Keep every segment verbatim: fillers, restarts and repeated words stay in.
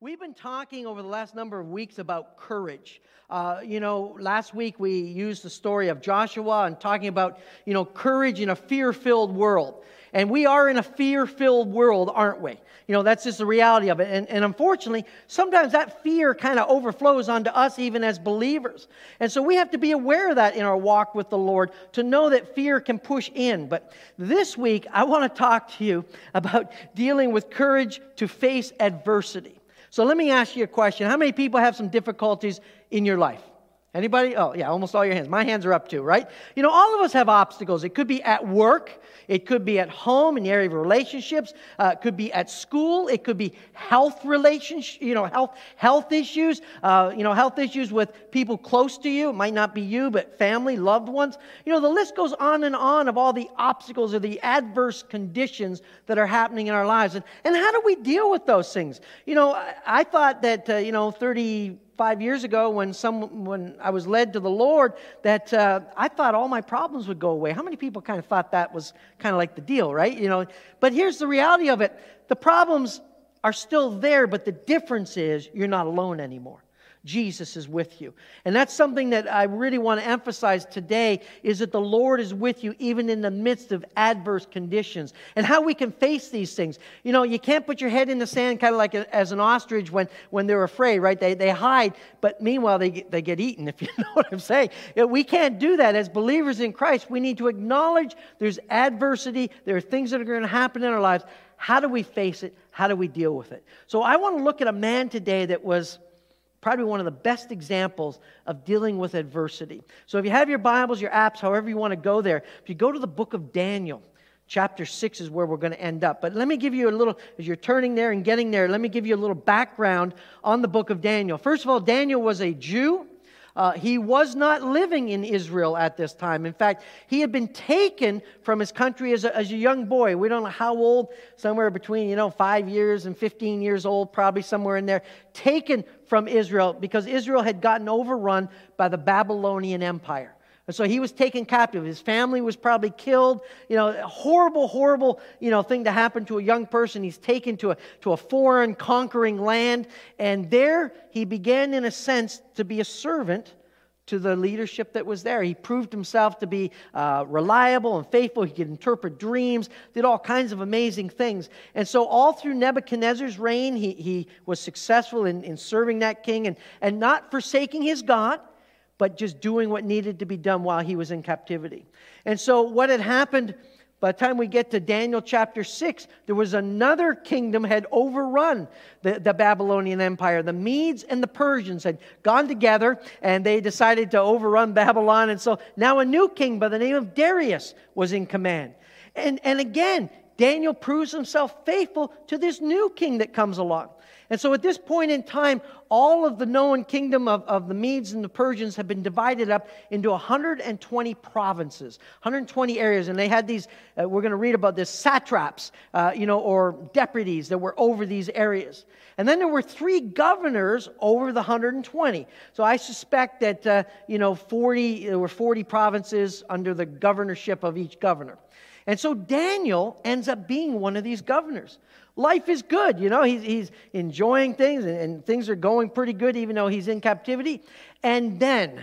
We've been talking over the last number of weeks about courage. Uh, you know, last week we used the story of Joshua and talking about, you know, courage in a fear-filled world. And we are in a fear-filled world, aren't we? You know, that's just the reality of it. And, and unfortunately, sometimes that fear kind of overflows onto us even as believers. And so we have to be aware of that in our walk with the Lord to know that fear can push in. But this week, I want to talk to you about dealing with courage to face adversity. So let me ask you a question. How many people have some difficulties in your life? Anybody? Oh, yeah, almost all your hands. My hands are up too, right? You know, all of us have obstacles. It could be at work. It could be at home in the area of relationships. Uh, it could be at school. It could be health relations, you know, health health issues. Uh, you know, health issues with people close to you. It might not be you, but family, loved ones. You know, the list goes on and on of all the obstacles or the adverse conditions that are happening in our lives. And, and how do we deal with those things? You know, I, I thought that, uh, you know, thirty Five years ago, when some when I was led to the Lord, that uh, I thought all my problems would go away. How many people kind of thought that was kind of like the deal, right? You know, but here's the reality of it: the problems are still there, but the difference is you're not alone anymore. Jesus is with you. And that's something that I really want to emphasize today, is that the Lord is with you even in the midst of adverse conditions. And how we can face these things. You know, you can't put your head in the sand kind of like a, as an ostrich when, when they're afraid, right? They they hide, but meanwhile they get, they get eaten, if you know what I'm saying. You know, we can't do that. As believers in Christ, we need to acknowledge there's adversity, there are things that are going to happen in our lives. How do we face it? How do we deal with it? So I want to look at a man today that was probably one of the best examples of dealing with adversity. So if you have your Bibles, your apps, however you want to go there, if you go to the book of Daniel, chapter six is where we're going to end up. But let me give you a little, as you're turning there and getting there, let me give you a little background on the book of Daniel. First of all, Daniel was a Jew. Uh, he was not living in Israel at this time. In fact, he had been taken from his country as a, as a young boy. We don't know how old, somewhere between, you know, five years and fifteen years old, probably somewhere in there, taken from Israel because Israel had gotten overrun by the Babylonian Empire. And so he was taken captive. His family was probably killed. You know, a horrible, horrible, you know, thing to happen to a young person. He's taken to a, to a foreign conquering land. And there he began, in a sense, to be a servant to the leadership that was there. He proved himself to be uh, reliable and faithful. He could interpret dreams, did all kinds of amazing things. And so all through Nebuchadnezzar's reign, he, he was successful in, in serving that king and, and not forsaking his God, but just doing what needed to be done while he was in captivity. And so what had happened, by the time we get to Daniel chapter six, there was another kingdom had overrun the, the Babylonian Empire. The Medes and the Persians had gone together, and they decided to overrun Babylon. And so now a new king by the name of Darius was in command. And, and again, Daniel proves himself faithful to this new king that comes along. And so at this point in time, all of the known kingdom of, of the Medes and the Persians have been divided up into one hundred twenty provinces, one hundred twenty areas. And they had these, uh, we're going to read about this, satraps, uh, you know, or deputies that were over these areas. And then there were three governors over the one hundred twenty. So I suspect that, uh, you know, forty, there were forty provinces under the governorship of each governor. And so Daniel ends up being one of these governors. Life is good, you know, he's, he's enjoying things, and, and things are going pretty good even though he's in captivity. And then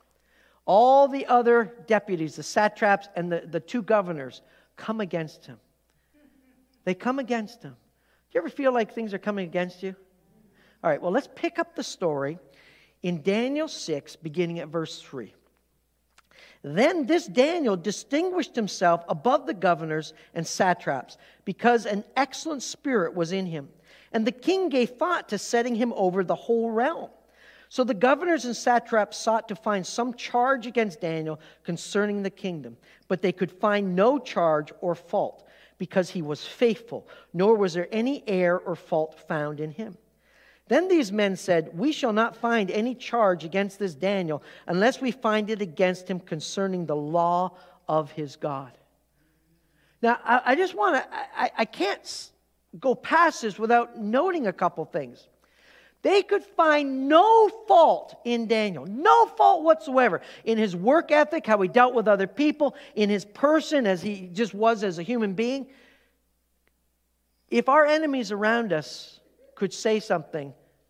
all the other deputies, the satraps and the, the two governors, come against him. They come against him. Do you ever feel like things are coming against you? All right, well, let's pick up the story in Daniel six, beginning at verse three. Then this Daniel distinguished himself above the governors and satraps because an excellent spirit was in him. And the king gave thought to setting him over the whole realm. So the governors and satraps sought to find some charge against Daniel concerning the kingdom. But they could find no charge or fault because he was faithful, nor was there any error or fault found in him. Then these men said, "We shall not find any charge against this Daniel unless we find it against him concerning the law of his God." Now, I, I just want to, I, I can't go past this without noting a couple things. They could find no fault in Daniel, no fault whatsoever in his work ethic, how he dealt with other people, in his person as he just was as a human being. If our enemies around us could say something,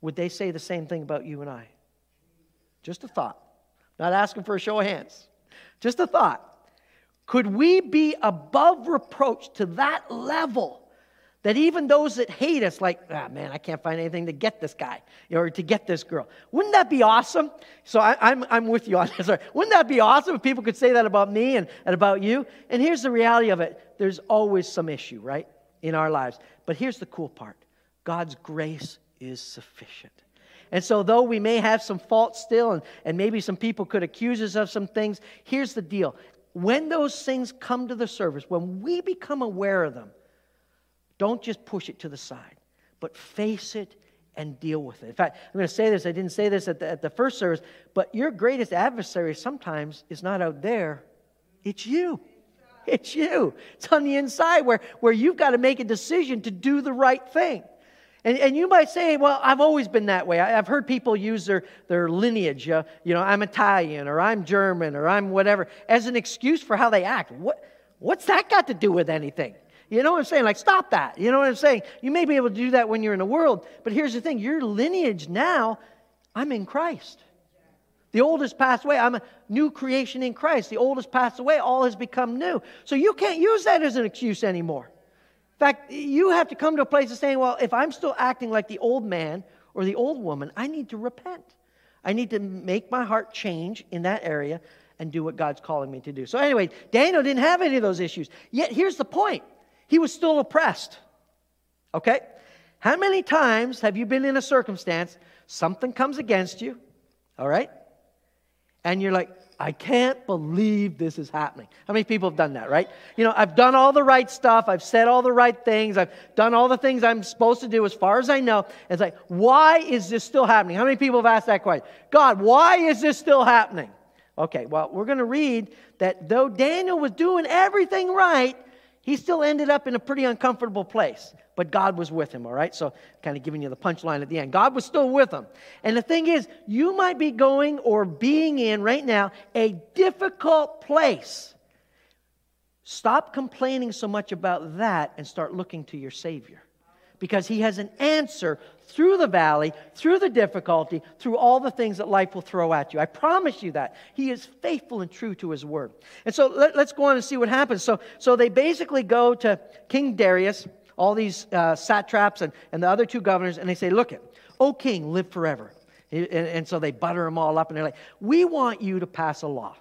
would they say the same thing about you and I? Just a thought. Not asking for a show of hands. Just a thought. Could we be above reproach to that level that even those that hate us, like, ah, man, I can't find anything to get this guy or to get this girl. Wouldn't that be awesome? So I, I'm, I'm with you on this. Wouldn't that be awesome if people could say that about me and, and about you? And here's the reality of it. There's always some issue, right, in our lives. But here's the cool part. God's grace is sufficient. And so though we may have some faults still, and, and maybe some people could accuse us of some things, here's the deal. When those things come to the surface, when we become aware of them, don't just push it to the side, but face it and deal with it. In fact, I'm going to say this. I didn't say this at the, at the first service, but your greatest adversary sometimes is not out there. It's you. It's you. It's on the inside where, where you've got to make a decision to do the right thing. And, and you might say, well, I've always been that way. I, I've heard people use their, their lineage. Uh, you know, I'm Italian or I'm German or I'm whatever as an excuse for how they act. What, what's that got to do with anything? You know what I'm saying? Like, stop that. You know what I'm saying? You may be able to do that when you're in the world. But here's the thing. Your lineage now, I'm in Christ. The old has passed away. I'm a new creation in Christ. The old has passed away. All has become new. So you can't use that as an excuse anymore. In fact, you have to come to a place of saying, well, if I'm still acting like the old man or the old woman, I need to repent. I need to make my heart change in that area and do what God's calling me to do. So anyway, Daniel didn't have any of those issues. Yet here's the point. He was still oppressed. Okay? How many times have you been in a circumstance, something comes against you, all right? And you're like, I can't believe this is happening. How many people have done that, right? You know, I've done all the right stuff. I've said all the right things. I've done all the things I'm supposed to do as far as I know. It's like, why is this still happening? How many people have asked that question? God, why is this still happening? Okay, well, we're going to read that though Daniel was doing everything right, he still ended up in a pretty uncomfortable place. But God was with him, all right? So kind of giving you the punchline at the end. God was still with him. And the thing is, you might be going or being in right now a difficult place. Stop complaining so much about that and start looking to your Savior. Because He has an answer through the valley, through the difficulty, through all the things that life will throw at you. I promise you that. He is faithful and true to His word. And so let, let's go on and see what happens. So, so they basically go to King Darius, all these uh, satraps and, and the other two governors, and they say, look it, O king, live forever. And, and so they butter them all up, and they're like, we want you to pass a law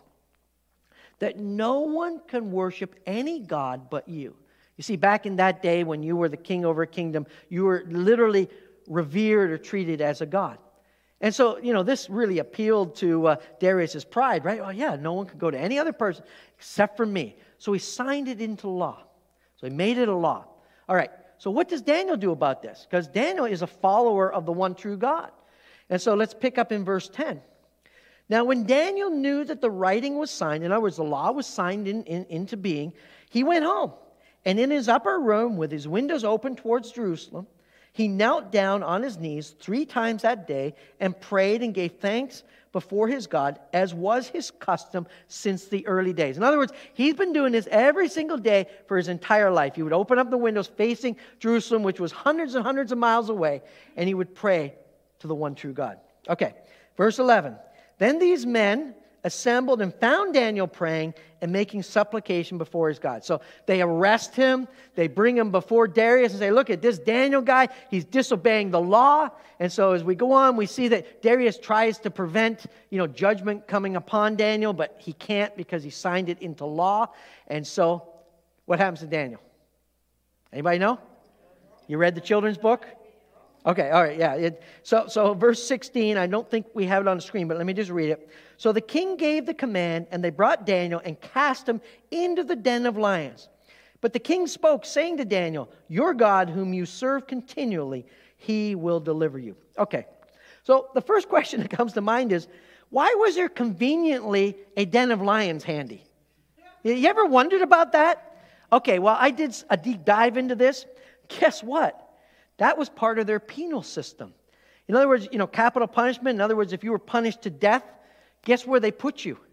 that no one can worship any god but you. You see, back in that day when you were the king over a kingdom, you were literally revered or treated as a god. And so, you know, this really appealed to uh, Darius's pride, right? Oh, yeah, no one could go to any other person except for me. So he signed it into law. So he made it a law. All right, so what does Daniel do about this? Because Daniel is a follower of the one true God. And so let's pick up in verse ten. Now, when Daniel knew that the writing was signed, in other words, the law was signed in, in, into being, he went home. And in his upper room, with his windows open towards Jerusalem, he knelt down on his knees three times that day and prayed and gave thanks before his God, as was his custom since the early days. In other words, he's been doing this every single day for his entire life. He would open up the windows facing Jerusalem, which was hundreds and hundreds of miles away, and he would pray to the one true God. Okay, verse eleven. Then these men assembled and found Daniel praying and making supplication before his God. So they arrest him. They bring him before Darius and say, look at this Daniel guy. He's disobeying the law. And so as we go on, we see that Darius tries to prevent, you know, judgment coming upon Daniel, but he can't because he signed it into law. And so what happens to Daniel? Anybody know? You read the children's book? Okay, all right, yeah. It, so, so verse sixteen, I don't think we have it on the screen, but let me just read it. So the king gave the command, and they brought Daniel and cast him into the den of lions. But the king spoke, saying to Daniel, your God, whom you serve continually, He will deliver you. Okay, so the first question that comes to mind is, why was there conveniently a den of lions handy? You ever wondered about that? Okay, well, I did a deep dive into this. Guess what? That was part of their penal system. In other words, you know, capital punishment. In other words, if you were punished to death, guess where they put you?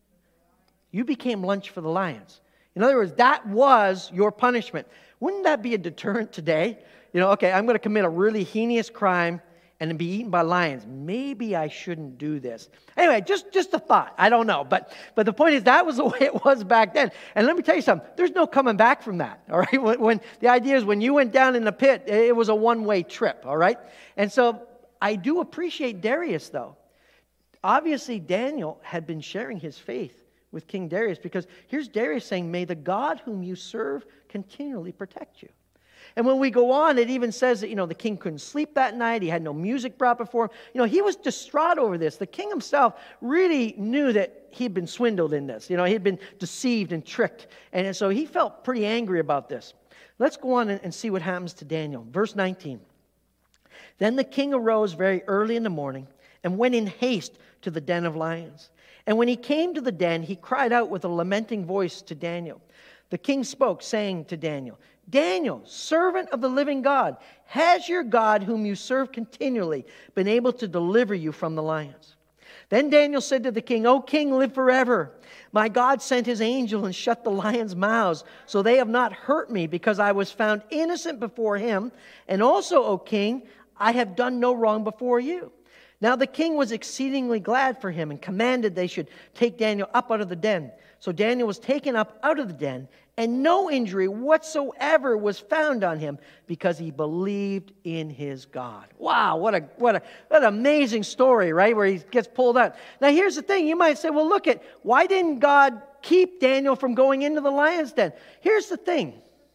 You became lunch for the lions. In other words, that was your punishment. Wouldn't that be a deterrent today? You know, okay, I'm going to commit a really heinous crime, and be eaten by lions. Maybe I shouldn't do this. Anyway, just, just a thought. I don't know. But, but the point is, that was the way it was back then. And let me tell you something. There's no coming back from that, all right? When, when the idea is when you went down in the pit, it was a one-way trip, all right? And so I do appreciate Darius, though. Obviously, Daniel had been sharing his faith with King Darius, because here's Darius saying, may the God whom you serve continually protect you. And when we go on, it even says that, you know, the king couldn't sleep that night. He had no music brought before him. You know, he was distraught over this. The king himself really knew that he'd been swindled in this. You know, he'd been deceived and tricked. And so he felt pretty angry about this. Let's go on and see what happens to Daniel. Verse nineteen. Then the king arose very early in the morning and went in haste to the den of lions. And when he came to the den, he cried out with a lamenting voice to Daniel. The king spoke, saying to Daniel, Daniel, servant of the living God, has your God, whom you serve continually, been able to deliver you from the lions? Then Daniel said to the king, O king, live forever. My God sent his angel and shut the lions' mouths, so they have not hurt me, because I was found innocent before him. And also, O king, I have done no wrong before you. Now the king was exceedingly glad for him and commanded they should take Daniel up out of the den. So Daniel was taken up out of the den, and no injury whatsoever was found on him, because he believed in his God. Wow, what a what a what an amazing story, right? Where he gets pulled out. Now here's the thing. You might say, well, look at, why didn't God keep Daniel from going into the lion's den? Here's the thing.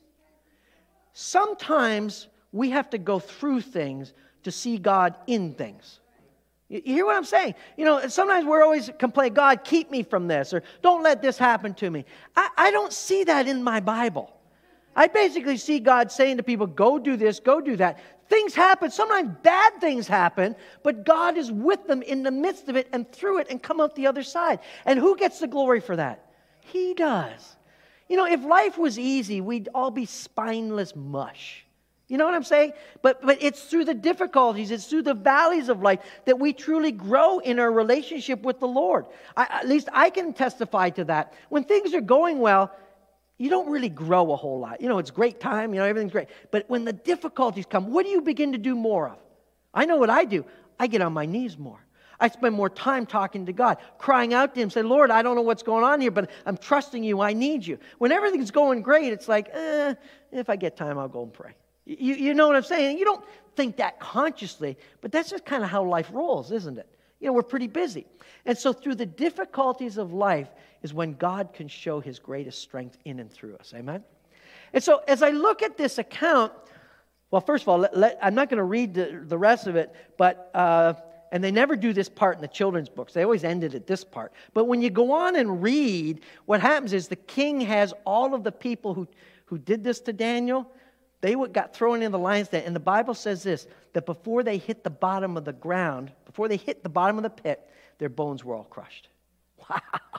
Sometimes we have to go through things to see God in things. You hear what I'm saying? You know, sometimes we're always complaining, God, keep me from this, or don't let this happen to me. I, I don't see that in my Bible. I basically see God saying to people, go do this, go do that. Things happen. Sometimes bad things happen, but God is with them in the midst of it and through it and come out the other side. And who gets the glory for that? He does. You know, if life was easy, we'd all be spineless mush. You know what I'm saying? But but it's through the difficulties, it's through the valleys of life that we truly grow in our relationship with the Lord. I, at least I can testify to that. When things are going well, you don't really grow a whole lot. You know, it's great time, you know, everything's great. But when the difficulties come, what do you begin to do more of? I know what I do. I get on my knees more. I spend more time talking to God, crying out to Him, say, Lord, I don't know what's going on here, but I'm trusting You. I need You. When everything's going great, it's like, eh, if I get time, I'll go and pray. You, you know what I'm saying? You don't think that consciously, but that's just kind of how life rolls, isn't it? You know, we're pretty busy. And so through the difficulties of life is when God can show His greatest strength in and through us. Amen? And so as I look at this account, well, first of all, let, let, I'm not going to read the, the rest of it, but, uh, and they never do this part in the children's books. They always end it at this part. But when you go on and read, what happens is the king has all of the people who, who did this to Daniel. They got thrown in the lion's den. And the Bible says this, that before they hit the bottom of the ground, before they hit the bottom of the pit, their bones were all crushed. Wow.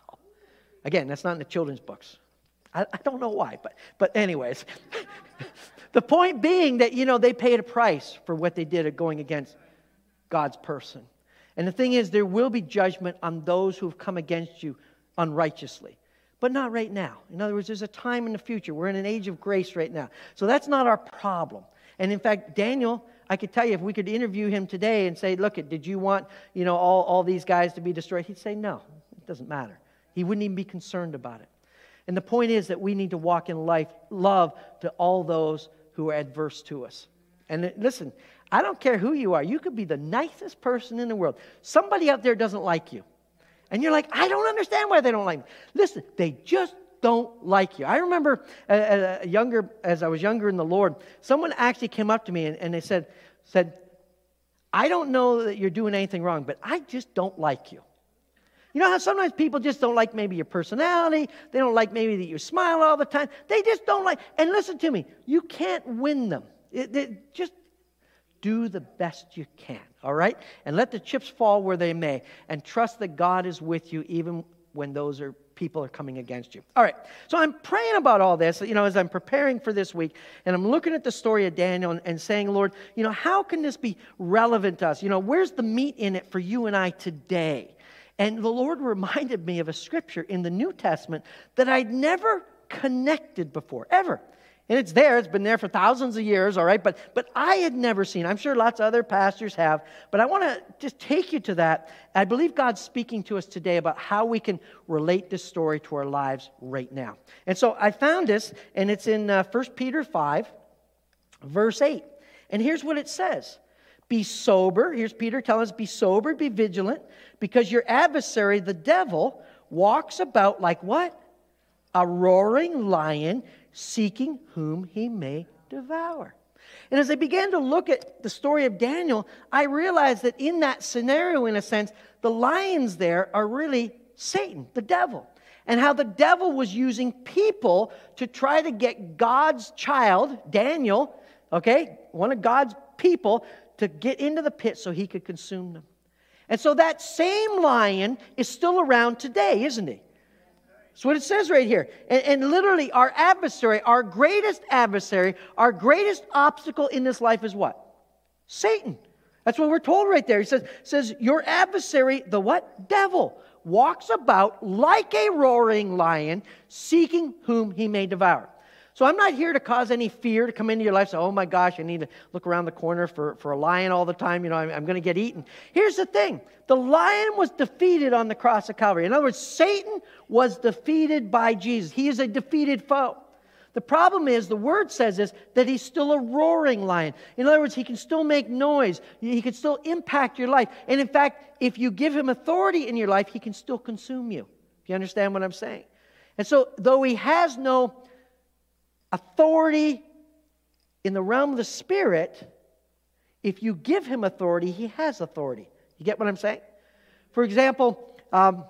Again, that's not in the children's books. I, I don't know why, but, but anyways. The point being that, you know, they paid a price for what they did at going against God's person. And the thing is, there will be judgment on those who have come against you unrighteously. But not right now. In other words, there's a time in the future. We're in an age of grace right now. So that's not our problem. And in fact, Daniel, I could tell you, if we could interview him today and say, look, did you want, you know, all, all these guys to be destroyed? He'd say, no, it doesn't matter. He wouldn't even be concerned about it. And the point is that we need to walk in life, love to all those who are adverse to us. And listen, I don't care who you are. You could be the nicest person in the world. Somebody out there doesn't like you. And you're like, I don't understand why they don't like me. Listen, they just don't like you. I remember uh, uh, younger, as I was younger in the Lord, someone actually came up to me and, and they said, said, I don't know that you're doing anything wrong, but I just don't like you. You know how sometimes people just don't like maybe your personality. They don't like maybe that you smile all the time. They just don't like. And listen to me, you can't win them. It, it, just do the best you can, all right? And let the chips fall where they may. And trust that God is with you even when those are people are coming against you. All right, so I'm praying about all this, you know, as I'm preparing for this week. And I'm looking at the story of Daniel and, and saying, Lord, you know, how can this be relevant to us? You know, where's the meat in it for you and I today? And the Lord reminded me of a scripture in the New Testament that I'd never connected before, ever. And it's there. It's been there for thousands of years, all right? But, but I had never seen, I'm sure lots of other pastors have, but I want to just take you to that. I believe God's speaking to us today about how we can relate this story to our lives right now. And so I found this, and it's in uh, First Peter five, verse eight. And here's what it says. Be sober. Here's Peter telling us, be sober, be vigilant, because your adversary, the devil, walks about like what? A roaring lion, seeking whom he may devour. And as I began to look at the story of Daniel, I realized that in that scenario, in a sense, the lions there are really Satan, the devil. And how the devil was using people to try to get God's child, Daniel, okay, one of God's people, to get into the pit so he could consume them. And so that same lion is still around today, isn't he? That's what it says right here. And, and literally, our adversary, our greatest adversary, our greatest obstacle in this life is what? Satan. That's what we're told right there. He says, says your adversary, the what? Devil, walks about like a roaring lion, seeking whom he may devour. So I'm not here to cause any fear to come into your life. Say, oh my gosh, I need to look around the corner for, for a lion all the time. You know, I'm, I'm going to get eaten. Here's the thing. The lion was defeated on the cross of Calvary. In other words, Satan was defeated by Jesus. He is a defeated foe. The problem is, the word says this, that he's still a roaring lion. In other words, he can still make noise. He can still impact your life. And in fact, if you give him authority in your life, he can still consume you. Do you understand what I'm saying? And so, though he has no authority in the realm of the Spirit, if you give him authority, he has authority. You get what I'm saying? For example, um,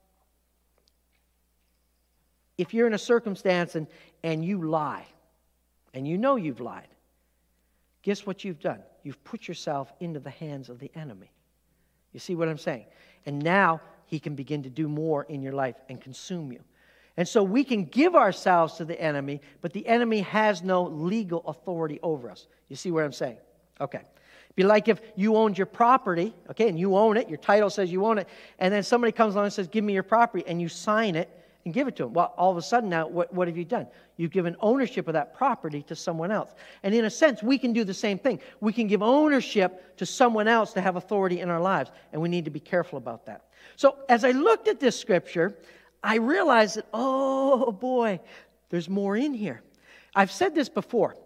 if you're in a circumstance and, and you lie, and you know you've lied, guess what you've done? You've put yourself into the hands of the enemy. You see what I'm saying? And now he can begin to do more in your life and consume you. And so we can give ourselves to the enemy, but the enemy has no legal authority over us. You see what I'm saying? Okay. It'd be like if you owned your property, okay, and you own it, your title says you own it, and then somebody comes along and says, give me your property, and you sign it and give it to them. Well, all of a sudden now, what, what have you done? You've given ownership of that property to someone else. And in a sense, we can do the same thing. We can give ownership to someone else to have authority in our lives, and we need to be careful about that. So as I looked at this scripture, I realized that, oh boy, there's more in here. I've said this before.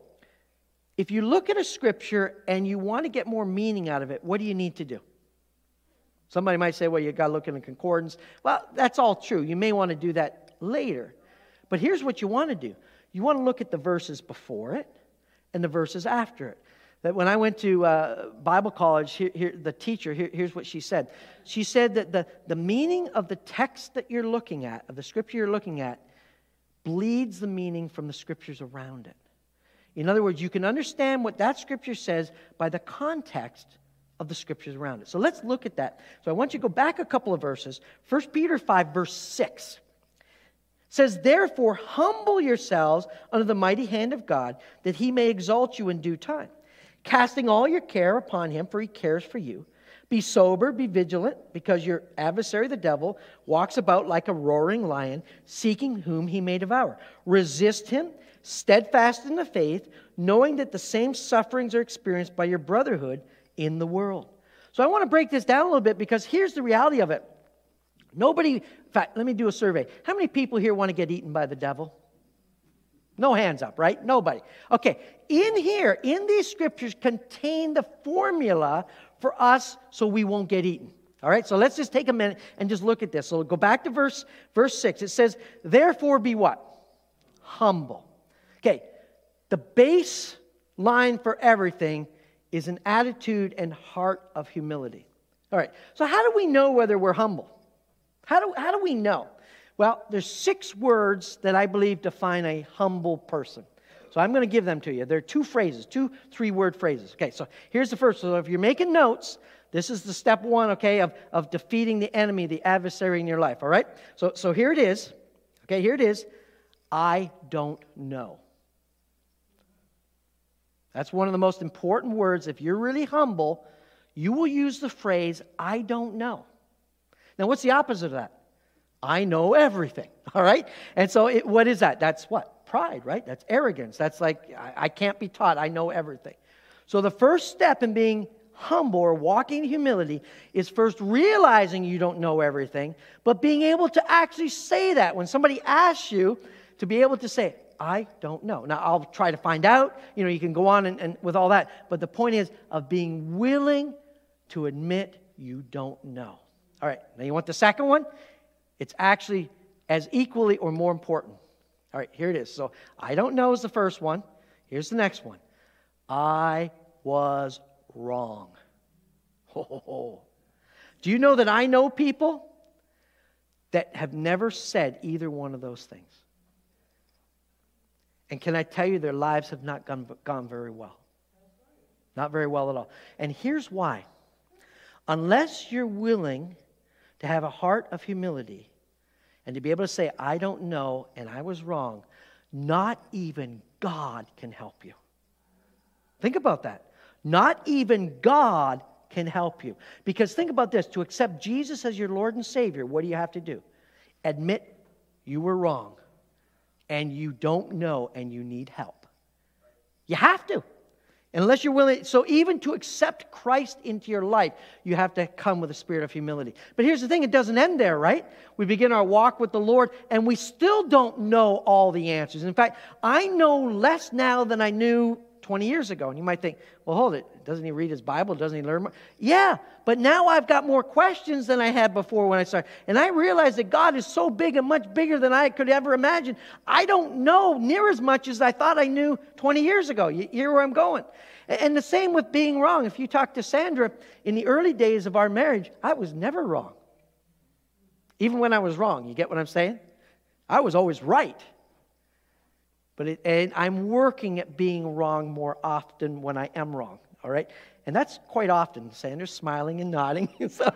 If you look at a scripture and you want to get more meaning out of it, what do you need to do? Somebody might say, well, you got to look in the concordance. Well, that's all true. You may want to do that later. But here's what you want to do. You want to look at the verses before it and the verses after it. That when I went to uh, Bible college, here, here, the teacher, here, here's what she said. She said that the, the meaning of the text that you're looking at, of the scripture you're looking at, bleeds the meaning from the scriptures around it. In other words, you can understand what that scripture says by the context of the scriptures around it. So let's look at that. So I want you to go back a couple of verses. First Peter five, verse six. Says, therefore, humble yourselves under the mighty hand of God, that he may exalt you in due time, casting all your care upon him, for he cares for you. Be sober, be vigilant, because your adversary, the devil, walks about like a roaring lion, seeking whom he may devour. Resist him, steadfast in the faith, knowing that the same sufferings are experienced by your brotherhood in the world. So I want to break this down a little bit, because here's the reality of it. Nobody, in fact, let me do a survey. How many people here want to get eaten by the devil? No hands up, right? Nobody. Okay, in here, in these scriptures contain the formula for us so we won't get eaten. All right, so let's just take a minute and just look at this. So go back to verse, verse six. It says, therefore be what? Humble. Okay, the baseline for everything is an attitude and heart of humility. All right, so how do we know whether we're humble? How do, how do we know? Well, there's six words that I believe define a humble person. So I'm going to give them to you. They're two phrases, two three-word phrases. Okay, so here's the first. So if you're making notes, this is the step one, okay, of, of defeating the enemy, the adversary in your life, all right? So, so here it is. Okay, here it is. I don't know. That's one of the most important words. If you're really humble, you will use the phrase, I don't know. Now, what's the opposite of that? I know everything, all right? And so it, what is that? That's what? pride, right? That's arrogance. That's like, I, I can't be taught. I know everything. So the first step in being humble or walking in humility is first realizing you don't know everything, but being able to actually say that. When somebody asks you, to be able to say, I don't know. Now, I'll try to find out. You know, you can go on and, and with all that. But the point is of being willing to admit you don't know. All right, now you want the second one? It's actually as equally or more important. All right, here it is. So, I don't know is the first one. Here's the next one. I was wrong. Ho, ho, ho. Do you know that I know people that have never said either one of those things? And can I tell you, their lives have not gone, gone very well. Not very well at all. And here's why. Unless you're willing to have a heart of humility and to be able to say, I don't know and I was wrong, not even God can help you. Think about that. Not even God can help you. Because think about this. To accept Jesus as your Lord and Savior, what do you have to do? Admit you were wrong. And you don't know and you need help. You have to. Unless you're willing. So even to accept Christ into your life, you have to come with a spirit of humility. But here's the thing, it doesn't end there, right? We begin our walk with the Lord and we still don't know all the answers. In fact, I know less now than I knew twenty years ago. And you might think, well, hold it. Doesn't he read his Bible? Doesn't he learn more? Yeah, but now I've got more questions than I had before when I started. And I realized that God is so big and much bigger than I could ever imagine. I don't know near as much as I thought I knew twenty years ago. You hear where I'm going? And the same with being wrong. If you talk to Sandra, in the early days of our marriage, I was never wrong. Even when I was wrong. You get what I'm saying? I was always right. But it, and I'm working at being wrong more often when I am wrong. All right? And that's quite often. Sandra's smiling and nodding. so,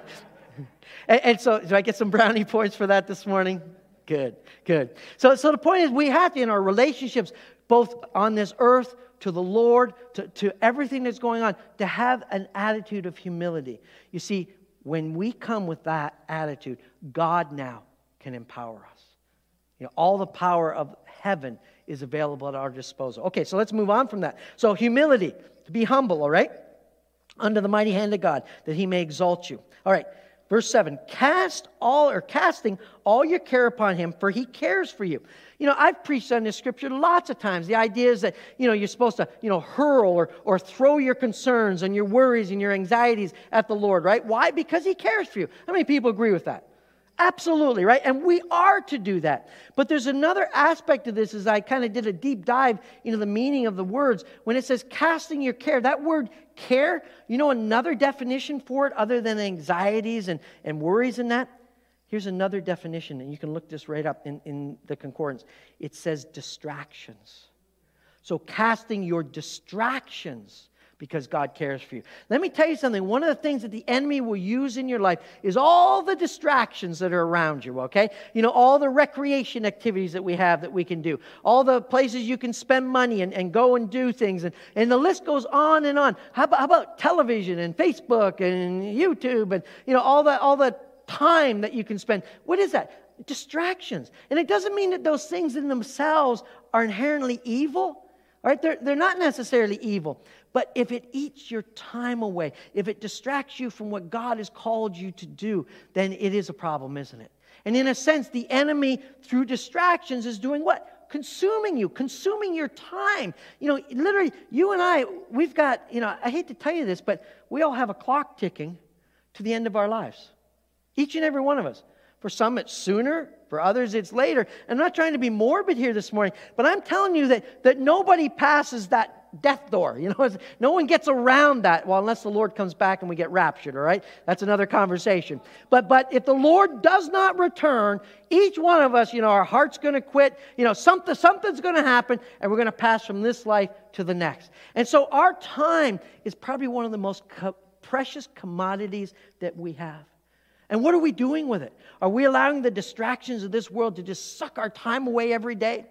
and, and so, do I get some brownie points for that this morning? Good, good. So, so the point is, we have to, in our relationships, both on this earth, to the Lord, to, to everything that's going on, to have an attitude of humility. You see, when we come with that attitude, God now can empower us. You know, all the power of heaven is available at our disposal. Okay, so let's move on from that. So humility, to be humble, all right? Under the mighty hand of God, that he may exalt you. All right, verse seven, cast all, or casting all your care upon him, for he cares for you. You know, I've preached on this scripture lots of times. The idea is that, you know, you're supposed to, you know, hurl or, or throw your concerns and your worries and your anxieties at the Lord, right? Why? Because he cares for you. How many people agree with that? Absolutely, right? And we are to do that. But there's another aspect of this, as I kind of did a deep dive into the meaning of the words. When it says casting your care, that word care, you know another definition for it other than anxieties and, and worries and that? Here's another definition, and you can look this right up in, in the concordance. It says distractions. So casting your distractions because God cares for you. Let me tell you something. One of the things that the enemy will use in your life is all the distractions that are around you, okay? You know, all the recreation activities that we have that we can do. All the places you can spend money and, and go and do things. And, and the list goes on and on. How about, how about television and Facebook and YouTube and, you know, all the, all the time that you can spend? What is that? Distractions. And it doesn't mean that those things in themselves are inherently evil. All right, they're, they're not necessarily evil. But if it eats your time away, if it distracts you from what God has called you to do, then it is a problem, isn't it? And in a sense, the enemy, through distractions, is doing what? Consuming you, consuming your time. You know, literally, you and I, we've got, you know, I hate to tell you this, but we all have a clock ticking to the end of our lives. Each and every one of us. For some, it's sooner. For others, it's later. I'm not trying to be morbid here this morning, but I'm telling you that, that nobody passes that death door. You know, no one gets around that. Well, unless the Lord comes back and we get raptured, all right? That's another conversation. But but if the Lord does not return, each one of us, you know, our heart's going to quit. You know, something something's going to happen, and we're going to pass from this life to the next. And so our time is probably one of the most co- precious commodities that we have. And what are we doing with it? Are we allowing the distractions of this world to just suck our time away every day?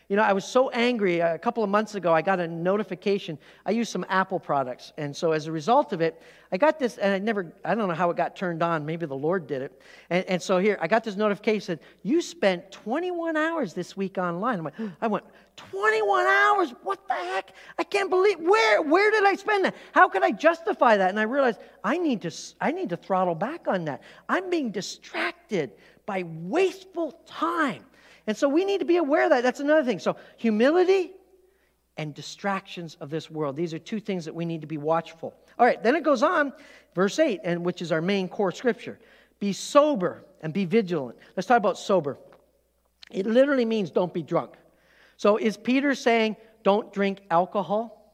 You know, I was so angry. A couple of months ago, I got a notification. I use some Apple products. And so as a result of it, I got this, and I never, I don't know how it got turned on. Maybe the Lord did it. And, and so here, I got this notification that you spent twenty-one hours this week online. I'm like, I went, twenty-one hours? What the heck? I can't believe, where, where did I spend that? How could I justify that? And I realized I need to, I need to throttle back on that. I'm being distracted by wasteful time. And so we need to be aware of that. That's another thing. So humility and distractions of this world. These are two things that we need to be watchful. All right, then it goes on, verse eight, and which is our main core scripture. Be sober and be vigilant. Let's talk about sober. It literally means don't be drunk. So is Peter saying don't drink alcohol?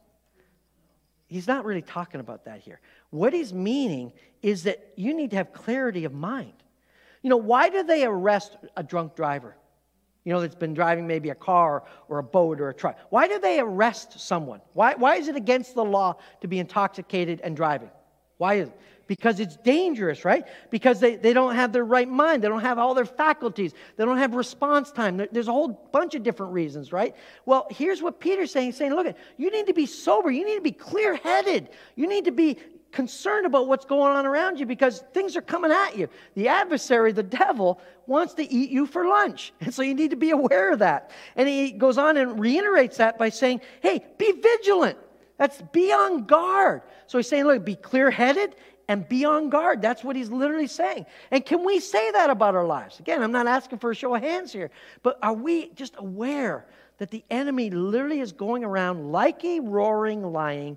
He's not really talking about that here. What he's meaning is that you need to have clarity of mind. You know, why do they arrest a drunk driver? You know, that's been driving maybe a car or a boat or a truck. Why do they arrest someone? Why, why is it against the law to be intoxicated and driving? Why is it? Because it's dangerous, right? Because they, they don't have their right mind. They don't have all their faculties. They don't have response time. There, there's a whole bunch of different reasons, right? Well, here's what Peter's saying. He's saying, look, you need to be sober. You need to be clear-headed. You need to be concerned about what's going on around you because things are coming at you. The adversary, the devil, wants to eat you for lunch. And so you need to be aware of that. And he goes on and reiterates that by saying, hey, be vigilant. That's be on guard. So he's saying, look, be clear-headed and be on guard. That's what he's literally saying. And can we say that about our lives? Again, I'm not asking for a show of hands here, but are we just aware that the enemy literally is going around like a roaring lion,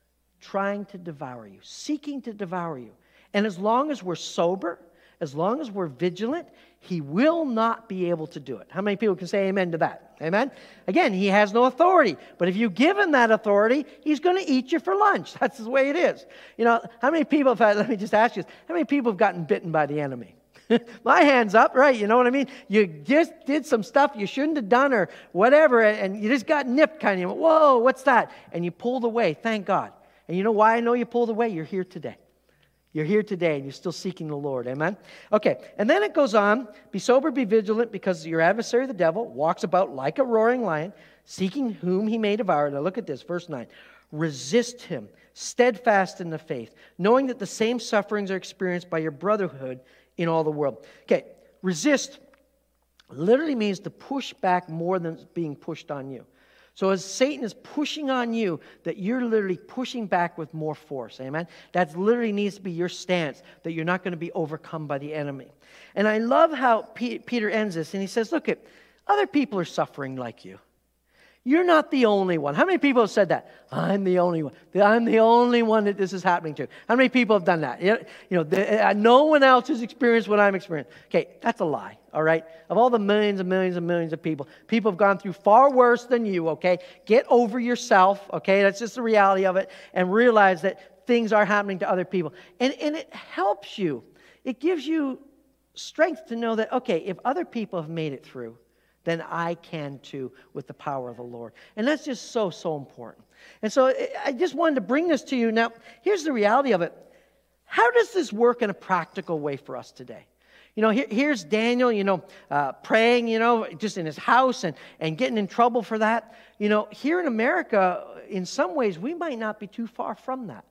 trying to devour you, seeking to devour you. And as long as we're sober, as long as we're vigilant, he will not be able to do it. How many people can say amen to that? Amen? Again, he has no authority. But if you give him that authority, he's going to eat you for lunch. That's the way it is. You know, how many people, if I, let me just ask you this, how many people have gotten bitten by the enemy? My hand's up, right? You know what I mean? You just did some stuff you shouldn't have done or whatever, and you just got nipped kind of. Whoa, what's that? And you pulled away, thank God. And you know why I know you pulled away? You're here today. You're here today, and you're still seeking the Lord. Amen? Okay, and then it goes on, be sober, be vigilant, because your adversary, the devil, walks about like a roaring lion, seeking whom he may devour. Now look at this, verse nine. Resist him, steadfast in the faith, knowing that the same sufferings are experienced by your brotherhood in all the world. Okay, resist literally means to push back more than being pushed on you. So as Satan is pushing on you, that you're literally pushing back with more force. Amen? That literally needs to be your stance, that you're not going to be overcome by the enemy. And I love how P- Peter ends this, and he says, look, other people are suffering like you. You're not the only one. How many people have said that? I'm the only one. I'm the only one that this is happening to. How many people have done that? You know, the, uh, no one else has experienced what I'm experiencing. Okay, that's a lie, all right? Of all the millions and millions and millions of people, people have gone through far worse than you, okay? Get over yourself, okay? That's just the reality of it. And realize that things are happening to other people. And, and it helps you. It gives you strength to know that, okay, if other people have made it through, then I can too with the power of the Lord. And that's just so, so important. And so I just wanted to bring this to you. Now, here's the reality of it. How does this work in a practical way for us today? You know, here, here's Daniel, you know, uh, praying, you know, just in his house and, and getting in trouble for that. You know, here in America, in some ways, we might not be too far from that.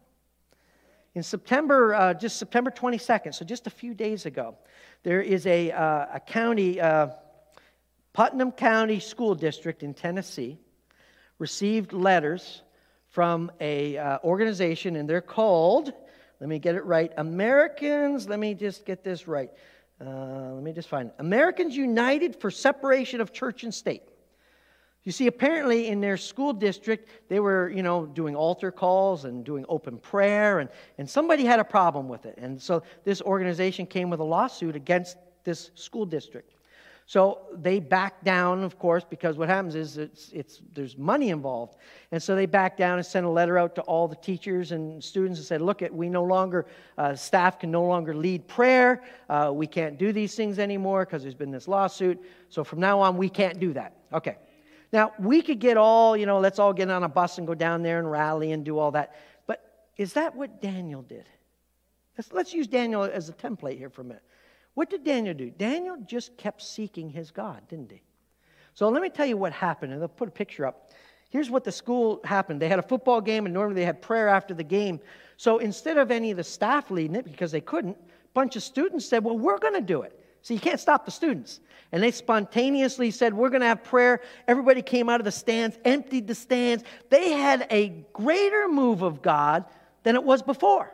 In September, uh, just September twenty-second, so just a few days ago, there is a, uh, a county... Uh, Putnam County School District in Tennessee received letters from a uh, organization, and they're called, let me get it right, Americans, let me just get this right, uh, let me just find it, Americans United for Separation of Church and State. You see, apparently in their school district, they were, you know, doing altar calls and doing open prayer, and, and somebody had a problem with it. And so this organization came with a lawsuit against this school district. So they backed down, of course, because what happens is it's, it's, there's money involved. And so they backed down and sent a letter out to all the teachers and students and said, look, we no longer, uh, staff can no longer lead prayer. Uh, we can't do these things anymore because there's been this lawsuit. So from now on, we can't do that. Okay. Now, we could get all, you know, let's all get on a bus and go down there and rally and do all that. But is that what Daniel did? Let's, let's use Daniel as a template here for a minute. What did Daniel do? Daniel just kept seeking his God, didn't he? So let me tell you what happened, and they'll put a picture up. Here's what the school happened. They had a football game, and normally they had prayer after the game. So instead of any of the staff leading it, because they couldn't, a bunch of students said, well, we're going to do it. So you can't stop the students. And they spontaneously said, we're going to have prayer. Everybody came out of the stands, emptied the stands. They had a greater move of God than it was before.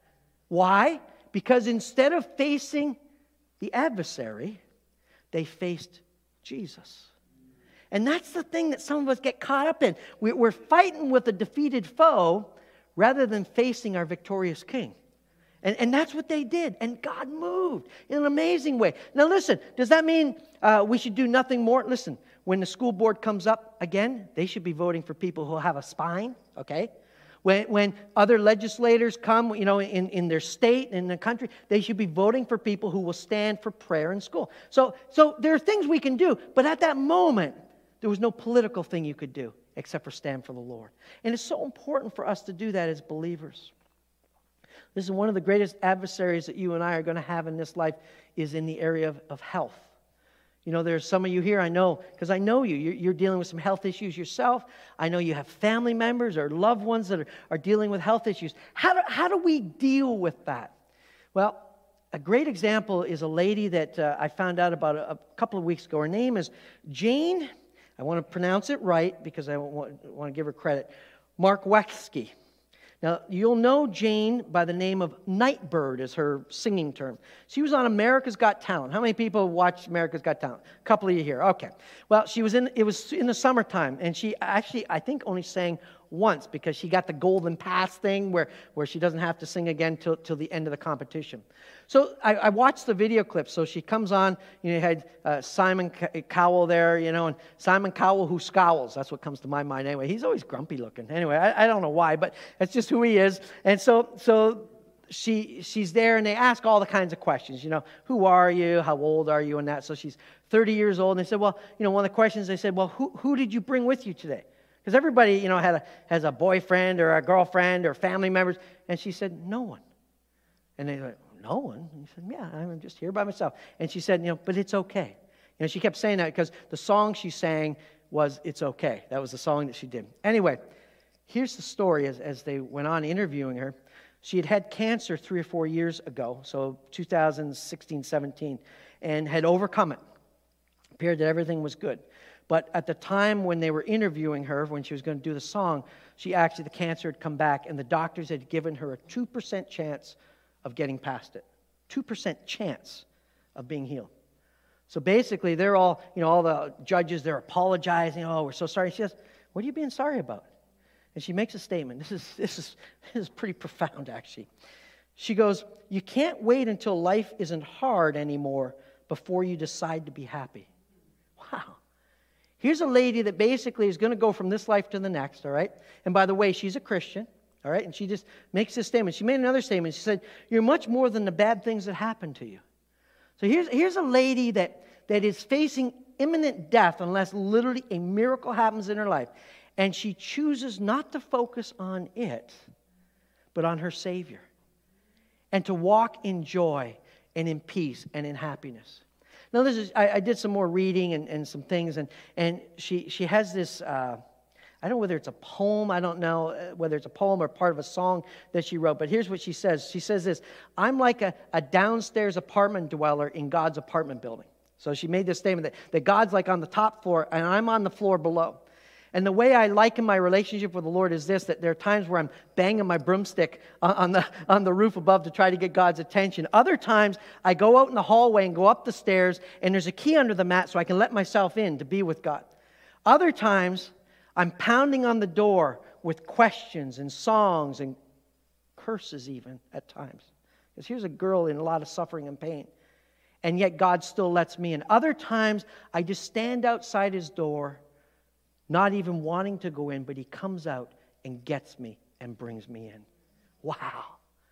Why? Because instead of facing the adversary, they faced Jesus. And that's the thing that some of us get caught up in. We're fighting with a defeated foe rather than facing our victorious king. And, and that's what they did. And God moved in an amazing way. Now listen, does that mean uh, we should do nothing more? Listen, when the school board comes up again, they should be voting for people who have a spine, okay? When, when other legislators come, you know, in, in their state, in the country, they should be voting for people who will stand for prayer in school. So, so there are things we can do, but at that moment, there was no political thing you could do except for stand for the Lord. And it's so important for us to do that as believers. This is one of the greatest adversaries that you and I are going to have in this life is in the area of, of health. You know, there's some of you here, I know, because I know you. You're, you're dealing with some health issues yourself. I know you have family members or loved ones that are, are dealing with health issues. How do, how do we deal with that? Well, a great example is a lady that uh, I found out about a, a couple of weeks ago. Her name is Jane, I want to pronounce it right because I want, want to give her credit, Markowski. Now, you'll know Jane by the name of Nightbird is her singing term. She was on America's Got Talent. How many people watch America's Got Talent? A couple of you here. Okay. Well, she was in, it was in the summertime, and she actually, I think, only sang once because she got the golden pass thing where, where she doesn't have to sing again till, till the end of the competition. So I, I watched the video clip. So she comes on, you know, you had uh, Simon Cowell there, you know, and Simon Cowell who scowls. That's what comes to my mind anyway. He's always grumpy looking. Anyway, I, I don't know why, but that's just who he is. And so so she she's there, and they ask all the kinds of questions, you know, who are you, how old are you, and that. So she's thirty years old, and they said, well, you know, one of the questions they said, well, who, who did you bring with you today? Because everybody, you know, had a, has a boyfriend or a girlfriend or family members. And she said, no one. And they went, no one? And he said, yeah, I'm just here by myself. And she said, you know, but it's okay. You know, she kept saying that because the song she sang was It's Okay. That was the song that she did. Anyway, here's the story as, as they went on interviewing her. She had had cancer three or four years ago, so two thousand sixteen, seventeen, and had overcome it. Appeared that everything was good. But at the time when they were interviewing her, when she was going to do the song, she actually, the cancer had come back, and the doctors had given her a two percent chance of getting past it. two percent chance of being healed. So basically, they're all, you know, all the judges, they're apologizing. Oh, we're so sorry. She says, what are you being sorry about? And she makes a statement. This is, this is, this is pretty profound, actually. She goes, you can't wait until life isn't hard anymore before you decide to be happy. Wow. Here's a lady that basically is going to go from this life to the next, all right? And by the way, she's a Christian, all right? And she just makes this statement. She made another statement. She said, you're much more than the bad things that happen to you. So here's, here's a lady that, that is facing imminent death unless literally a miracle happens in her life. And she chooses not to focus on it, but on her Savior. And to walk in joy and in peace and in happiness. Now, this is, I, I did some more reading and, and some things, and, and she, she has this, uh, I don't know whether it's a poem, I don't know whether it's a poem or part of a song that she wrote, but here's what she says. She says this, I'm like a, a downstairs apartment dweller in God's apartment building. So she made this statement that, that God's like on the top floor, and I'm on the floor below. And the way I liken my relationship with the Lord is this, that there are times where I'm banging my broomstick on the, on the roof above to try to get God's attention. Other times, I go out in the hallway and go up the stairs, and there's a key under the mat so I can let myself in to be with God. Other times, I'm pounding on the door with questions and songs and curses even at times. Because here's a girl in a lot of suffering and pain. And yet God still lets me in. Other times, I just stand outside His door, not even wanting to go in, but He comes out and gets me and brings me in. Wow.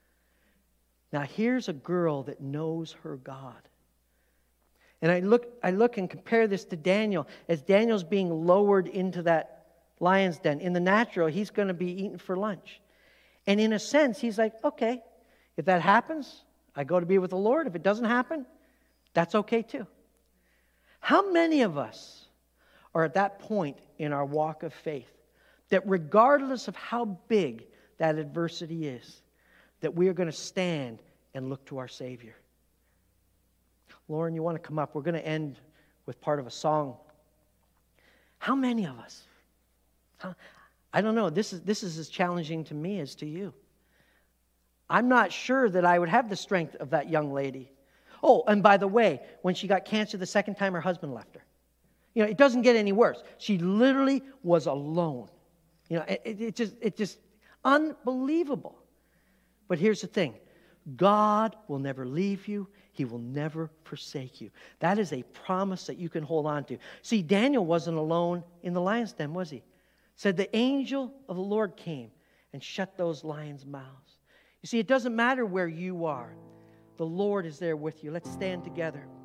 Now here's a girl that knows her God. And I look, I look and compare this to Daniel. As Daniel's being lowered into that lion's den, in the natural, he's going to be eaten for lunch. And in a sense, he's like, okay, if that happens, I go to be with the Lord. If it doesn't happen, that's okay too. How many of us are at that point in our walk of faith that regardless of how big that adversity is, that we are going to stand and look to our Savior. Lauren, you want to come up? We're going to end with part of a song. How many of us? Huh? I don't know. This is, this is as challenging to me as to you. I'm not sure that I would have the strength of that young lady. Oh, and by the way, when she got cancer the second time, her husband left her. You know, it doesn't get any worse. She literally was alone. You know, it, it, it just, it just unbelievable. But here's the thing. God will never leave you. He will never forsake you. That is a promise that you can hold on to. See, Daniel wasn't alone in the lion's den, was he? Said the angel of the Lord came and shut those lions' mouths. You see, it doesn't matter where you are. The Lord is there with you. Let's stand together.